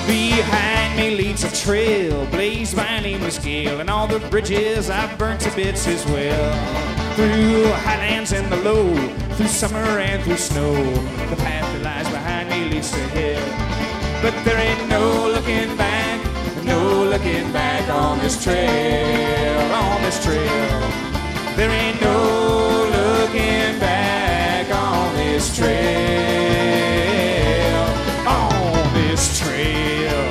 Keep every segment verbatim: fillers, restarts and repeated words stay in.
Behind me leads a trail blazed by a nameless gale, and all the bridges I've burnt to bits as well. Through highlands and the low, through summer and through snow, the path that lies behind me leads to hell. But there ain't no looking back, no looking back on this trail, on this trail. There ain't no looking back on this trail, on this trail.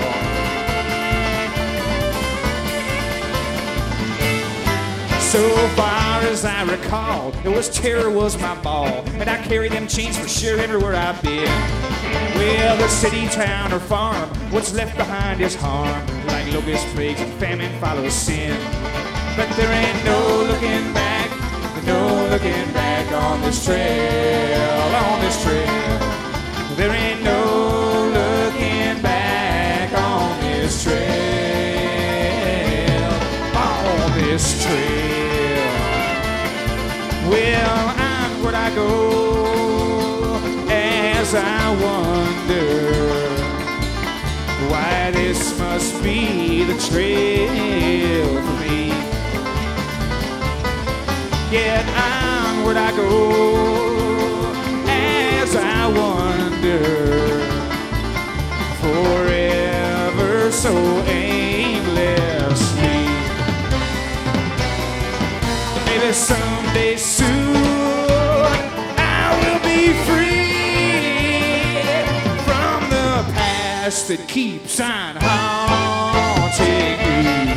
So far as I recall, it was terror was my ball, and I carried them chains for sure everywhere I've been. Well, the city, town, or farm, what's left behind is harm, like locust plagues and famine follows sin. But there ain't no looking back, no looking back on this trail, on this trail. There ain't no looking back on this trail, on this trail. Well, onward I go as I wonder why this must be the trail for me. Yet onward I go as I wonder, forever so aimlessly. Maybe someday soon I will be free from the past that keeps on haunting me.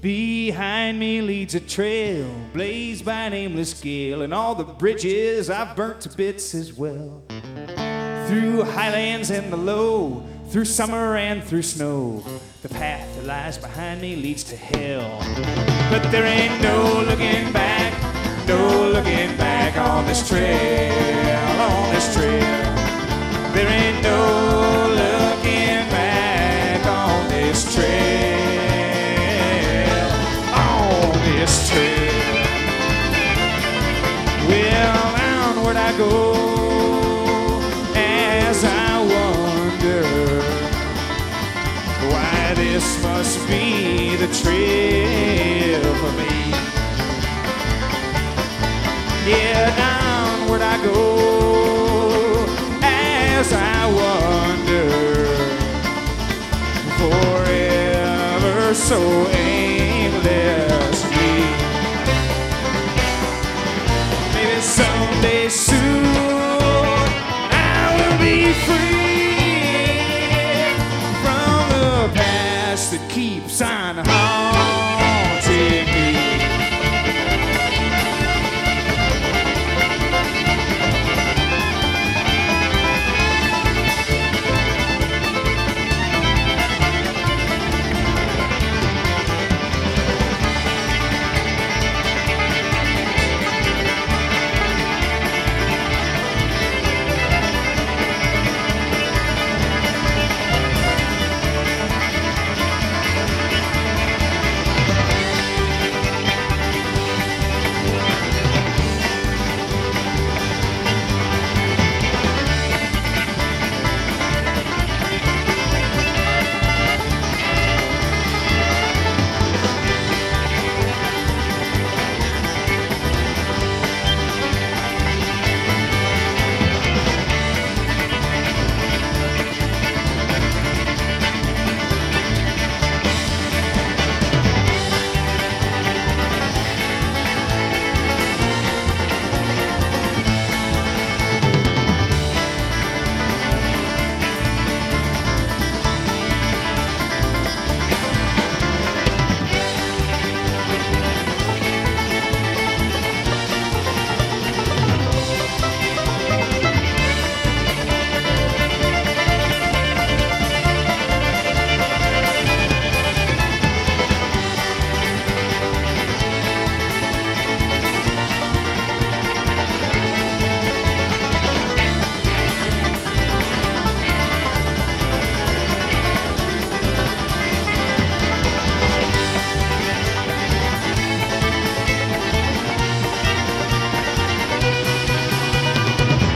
Behind me leads a trail blazed by a nameless gale, and all the bridges I've burnt to bits as well. Through highlands and the low, through summer and through snow, the path that lies behind me leads to hell. But there ain't no looking back, no looking back on this trail, on this trail. There ain't no looking back on this trail, on this trail. Well, onward I go as I wonder why this must be the trail for me. Yeah, downward I go as I wander forever so aimlessly. Maybe someday soon I will be free from the past that keeps on